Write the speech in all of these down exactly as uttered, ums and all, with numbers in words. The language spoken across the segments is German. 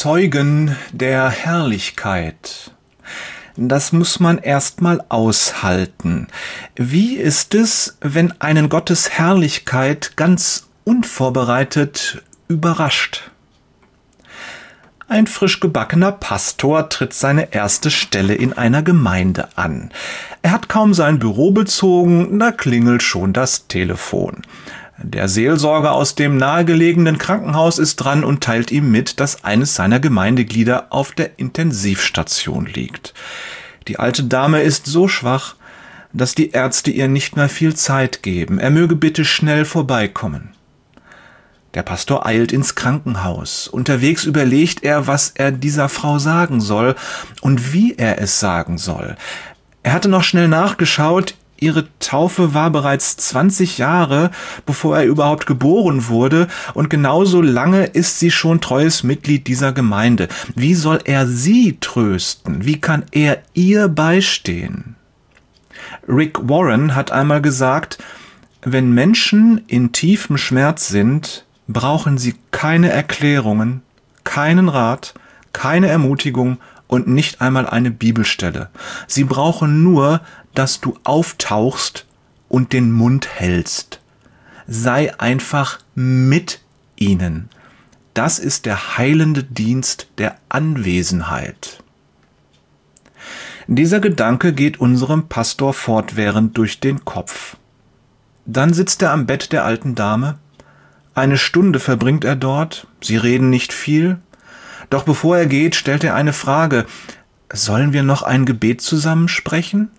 Zeugen der Herrlichkeit. Das muss man erstmal aushalten. Wie ist es, wenn einen Gottes Herrlichkeit ganz unvorbereitet überrascht? Ein frisch gebackener Pastor tritt seine erste Stelle in einer Gemeinde an. Er hat kaum sein Büro bezogen, da klingelt schon das Telefon. Der Seelsorger aus dem nahegelegenen Krankenhaus ist dran und teilt ihm mit, dass eines seiner Gemeindeglieder auf der Intensivstation liegt. Die alte Dame ist so schwach, dass die Ärzte ihr nicht mehr viel Zeit geben. Er möge bitte schnell vorbeikommen. Der Pastor eilt ins Krankenhaus. Unterwegs überlegt er, was er dieser Frau sagen soll und wie er es sagen soll. Er hatte noch schnell nachgeschaut, ihre Taufe war bereits zwanzig Jahre, bevor er überhaupt geboren wurde, und genauso lange ist sie schon treues Mitglied dieser Gemeinde. Wie soll er sie trösten? Wie kann er ihr beistehen? Rick Warren hat einmal gesagt, wenn Menschen in tiefem Schmerz sind, brauchen sie keine Erklärungen, keinen Rat, keine Ermutigung und nicht einmal eine Bibelstelle. Sie brauchen nur, dass du auftauchst und den Mund hältst. Sei einfach mit ihnen. Das ist der heilende Dienst der Anwesenheit. Dieser Gedanke geht unserem Pastor fortwährend durch den Kopf. Dann sitzt er am Bett der alten Dame. Eine Stunde verbringt er dort. Sie reden nicht viel. Doch bevor er geht, stellt er eine Frage. Sollen wir noch ein Gebet zusammen sprechen?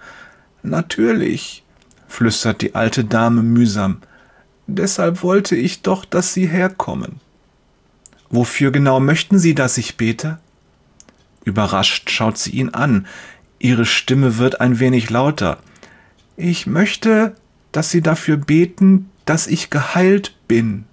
Natürlich, flüstert die alte Dame mühsam. Deshalb wollte ich doch, dass Sie herkommen. Wofür genau möchten Sie, dass ich bete? Überrascht schaut sie ihn an. Ihre Stimme wird ein wenig lauter. Ich möchte, dass Sie dafür beten, dass ich geheilt bin.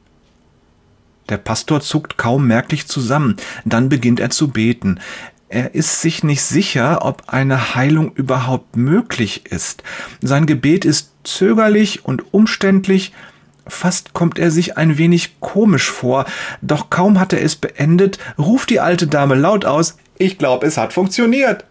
Der Pastor zuckt kaum merklich zusammen. Dann beginnt er zu beten. Er ist sich nicht sicher, ob eine Heilung überhaupt möglich ist. Sein Gebet ist zögerlich und umständlich. Fast kommt er sich ein wenig komisch vor. Doch kaum hat er es beendet, ruft die alte Dame laut aus, ich glaube, es hat funktioniert.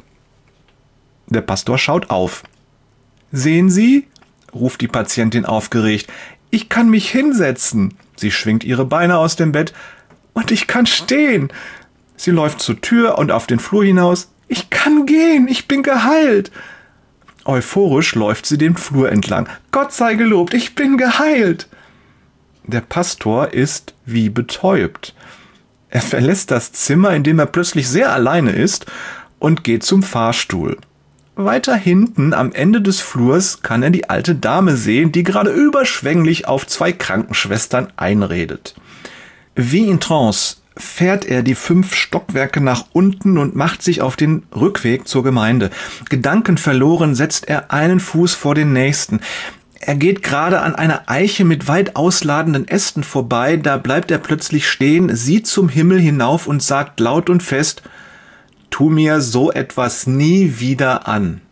Der Pastor schaut auf. Sehen Sie? Ruft die Patientin aufgeregt. Ich kann mich hinsetzen. Sie schwingt ihre Beine aus dem Bett. Und ich kann stehen. Sie läuft zur Tür und auf den Flur hinaus. Ich kann gehen, ich bin geheilt. Euphorisch läuft sie den Flur entlang. Gott sei gelobt, ich bin geheilt. Der Pastor ist wie betäubt. Er verlässt das Zimmer, in dem er plötzlich sehr alleine ist, und geht zum Fahrstuhl. Weiter hinten am Ende des Flurs kann er die alte Dame sehen, die gerade überschwänglich auf zwei Krankenschwestern einredet. Wie in Trance fährt er die fünf Stockwerke nach unten und macht sich auf den Rückweg zur Gemeinde. Gedankenverloren setzt er einen Fuß vor den nächsten. Er geht gerade an einer Eiche mit weit ausladenden Ästen vorbei, da bleibt er plötzlich stehen, sieht zum Himmel hinauf und sagt laut und fest, tu mir so etwas nie wieder an.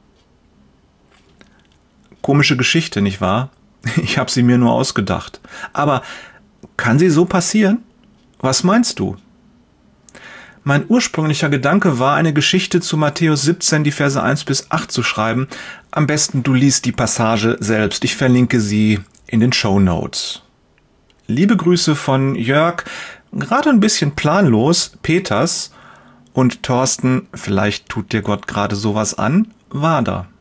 Komische Geschichte, nicht wahr? Ich habe sie mir nur ausgedacht. Aber kann sie so passieren? Was meinst du? Mein ursprünglicher Gedanke war, eine Geschichte zu Matthäus siebzehn, die Verse eins bis acht zu schreiben. Am besten du liest die Passage selbst. Ich verlinke sie in den Shownotes. Liebe Grüße von Jörg, gerade ein bisschen planlos, Peters, und Thorsten, vielleicht tut dir Gott gerade sowas an, Wader.